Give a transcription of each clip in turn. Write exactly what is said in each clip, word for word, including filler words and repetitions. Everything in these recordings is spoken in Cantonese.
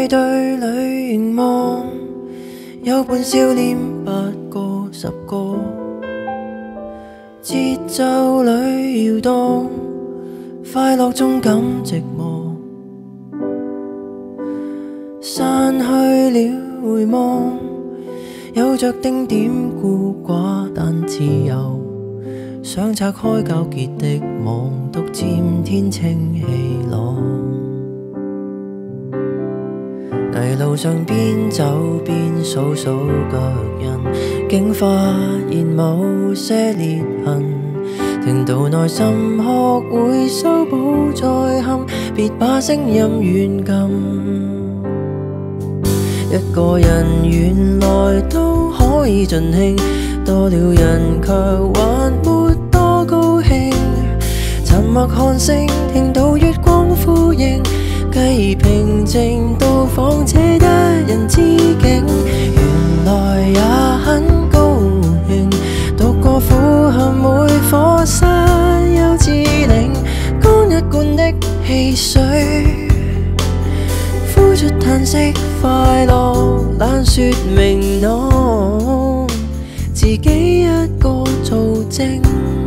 派對裏凝望，有伴笑臉八個十個，節奏裏搖動，快樂中感寂寞，散去了回望，有着丁點孤寡但自由，想拆開糾結的網，獨佔天清氣朗。泥路上邊走邊數數腳印，竟發現某些裂痕，聽到內心學會修補再憾，別把聲音軟禁。一個人原來都可以盡興，多了人卻還沒多高興。沉默看星，聽到月光呼應，繼而平靜到訪這一人之境。原來也很高興，讀過苦寒每課室幼稚靈，乾一罐的汽水，呼出嘆息，快樂懶說明朗，自己一個做證。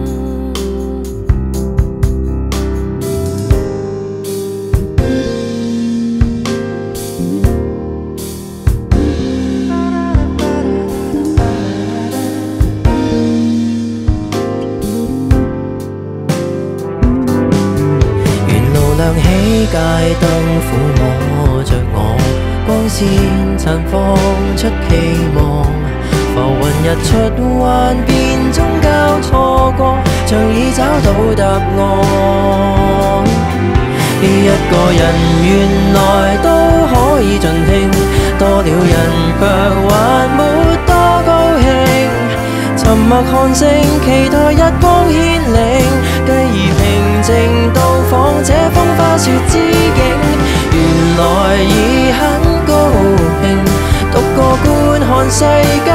亮起街燈撫摸着我，光線綻放出期望，浮雲日出幻變中交錯過，像已找到答案。一個人原來都可以盡興，多了人卻還沒多高興。沉默看星，期待日光牽領，繼而平靜到訪這風花雪之境。原來已很高興，獨個觀看世界